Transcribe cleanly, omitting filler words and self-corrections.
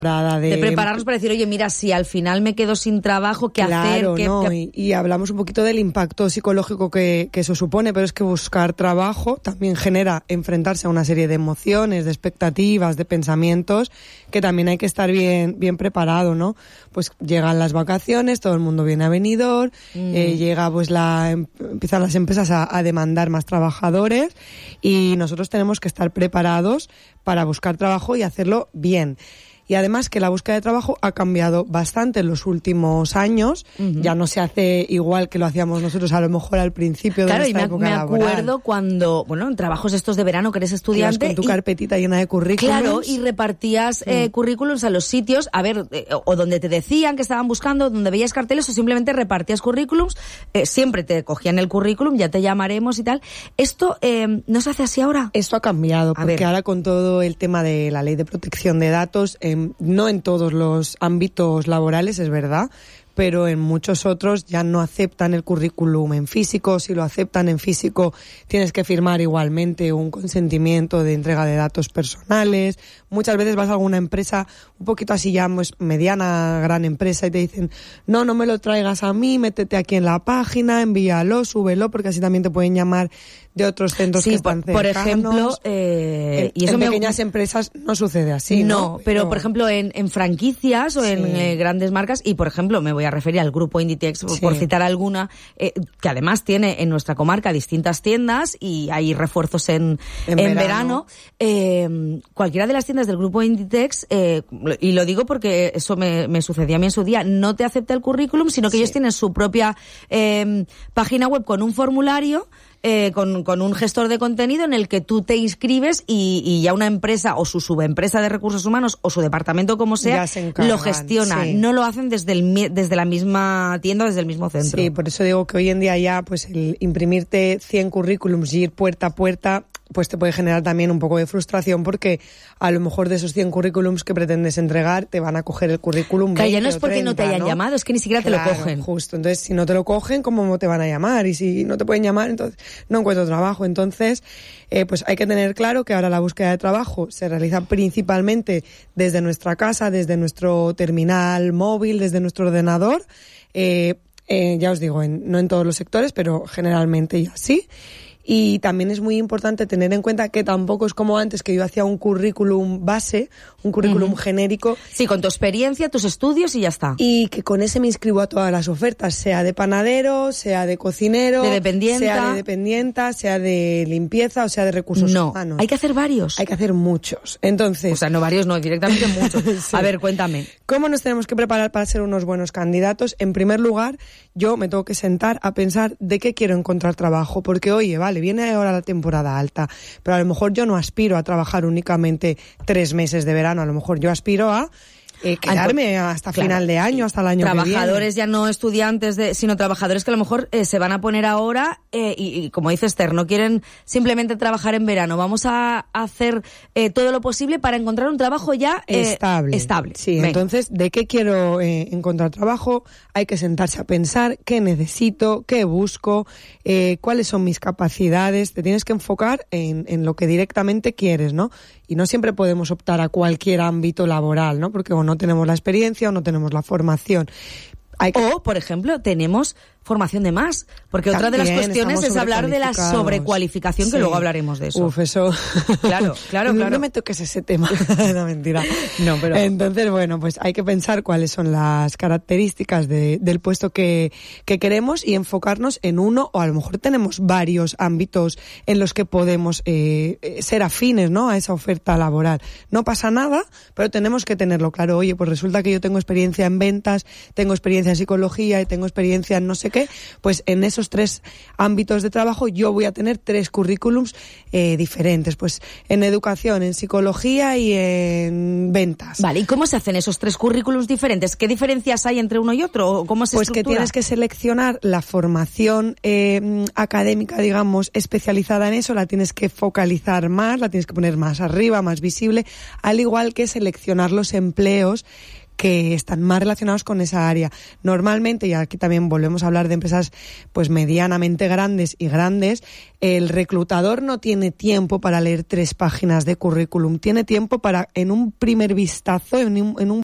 de prepararnos para decir, oye, mira, si al final me quedo sin trabajo, ¿qué hacer? ¿No? Y hablamos un poquito del impacto psicológico que eso supone, pero es que buscar trabajo también genera enfrentarse a una serie de emociones, de expectativas, de pensamientos, que también hay que estar bien preparado, ¿no? Pues llegan las vacaciones, todo el mundo viene a venidor, llega pues empiezan las empresas a demandar más trabajadores y nosotros tenemos que estar preparados para buscar trabajo y hacerlo bien. Y además que la búsqueda de trabajo ha cambiado bastante en los últimos años. Ya no se hace igual que lo hacíamos nosotros a lo mejor al principio de nuestra época laboral. Claro, y me acuerdo cuando, en trabajos estos de verano que eres estudiante. Ibas con tu carpetita llena de currículums. Claro, y repartías currículums a los sitios, o donde te decían que estaban buscando, donde veías carteles, o simplemente repartías currículums. Siempre te cogían el currículum, ya te llamaremos y tal. ¿Esto no se hace así ahora? Esto ha cambiado, porque ahora con todo el tema de la ley de protección de datos, no en todos los ámbitos laborales, es verdad, pero en muchos otros ya no aceptan el currículum en físico. Si lo aceptan en físico, tienes que firmar igualmente un consentimiento de entrega de datos personales. Muchas veces vas a alguna empresa, un poquito así ya mediana, gran empresa, y te dicen, no me lo traigas a mí, métete aquí en la página, envíalo, súbelo, porque así también te pueden llamar de otros centros que están cercanos. Por ejemplo, y eso en pequeñas empresas no sucede así, ¿no? Pero por ejemplo en franquicias o en grandes marcas, y por ejemplo me voy a referir al grupo Inditex, por citar alguna, que además tiene en nuestra comarca distintas tiendas y hay refuerzos en verano. Cualquiera de las tiendas del grupo Inditex, y lo digo porque eso me sucedía a mí en su día, no te acepta el currículum, sino que ellos tienen su propia página web con un formulario, con un gestor de contenido en el que tú te inscribes y ya una empresa o su subempresa de recursos humanos o su departamento como sea lo gestiona. No lo hacen desde la misma tienda, desde el mismo centro. Sí, por eso digo que hoy en día ya pues el imprimirte 100 currículums y ir puerta a puerta pues te puede generar también un poco de frustración, porque a lo mejor de esos 100 currículums que pretendes entregar te van a coger el currículum 20 ya no es porque 30, no te hayan llamado, es que ni siquiera te lo cogen. Justo, entonces si no te lo cogen, ¿cómo te van a llamar? Y si no te pueden llamar, entonces no encuentro trabajo. Entonces, pues hay que tener claro que ahora la búsqueda de trabajo se realiza principalmente desde nuestra casa, desde nuestro terminal móvil, desde nuestro ordenador. Ya os digo, no en todos los sectores, pero generalmente ya sí. Y también es muy importante tener en cuenta que tampoco es como antes, que yo hacía un currículum base, un currículum genérico. Sí, con tu experiencia, tus estudios y ya está. Y que con ese me inscribo a todas las ofertas, sea de panadero, sea de cocinero, sea de dependienta, sea de limpieza o sea de recursos humanos. Hay que hacer varios. Hay que hacer muchos. Entonces, o sea, no varios, no, directamente muchos. Sí. A ver, cuéntame. ¿Cómo nos tenemos que preparar para ser unos buenos candidatos? En primer lugar, yo me tengo que sentar a pensar de qué quiero encontrar trabajo, porque oye, viene ahora la temporada alta, pero a lo mejor yo no aspiro a trabajar únicamente 3 meses de verano, a lo mejor yo aspiro a quedarme hasta final de año, hasta el año que viene. Trabajadores ya no estudiantes, sino trabajadores que a lo mejor se van a poner ahora y como dice Esther, no quieren simplemente trabajar en verano. Vamos a hacer todo lo posible para encontrar un trabajo ya estable. Sí, entonces, ¿de qué quiero encontrar trabajo? Hay que sentarse a pensar qué necesito, qué busco, cuáles son mis capacidades. Te tienes que enfocar en lo que directamente quieres, ¿no? Y no siempre podemos optar a cualquier ámbito laboral, ¿no? Porque o no tenemos la experiencia o no tenemos la formación. O, por ejemplo, tenemos formación de más, porque otra de las cuestiones es hablar de la sobrecualificación, que luego hablaremos de eso. Eso. Claro. No me toques ese tema. No, mentira. No, pero entonces, bueno, pues hay que pensar cuáles son las características del puesto que queremos y enfocarnos en uno, o a lo mejor tenemos varios ámbitos en los que podemos ser afines, ¿no?, a esa oferta laboral. No pasa nada, pero tenemos que tenerlo claro. Oye, pues resulta que yo tengo experiencia en ventas, tengo experiencia en psicología y tengo experiencia en no sé qué, pues en esos 3 ámbitos de trabajo yo voy a tener 3 currículums diferentes, pues en educación, en psicología y en ventas. Vale, ¿y cómo se hacen esos 3 currículums diferentes? ¿Qué diferencias hay entre uno y otro? ¿Cómo se estructura? Pues que tienes que seleccionar la formación académica, digamos, especializada en eso, la tienes que focalizar más, la tienes que poner más arriba, más visible, al igual que seleccionar los empleos que están más relacionados con esa área. Normalmente, y aquí también volvemos a hablar de empresas pues medianamente grandes y grandes, el reclutador no tiene tiempo para leer 3 páginas de currículum, tiene tiempo para, en un primer vistazo, en un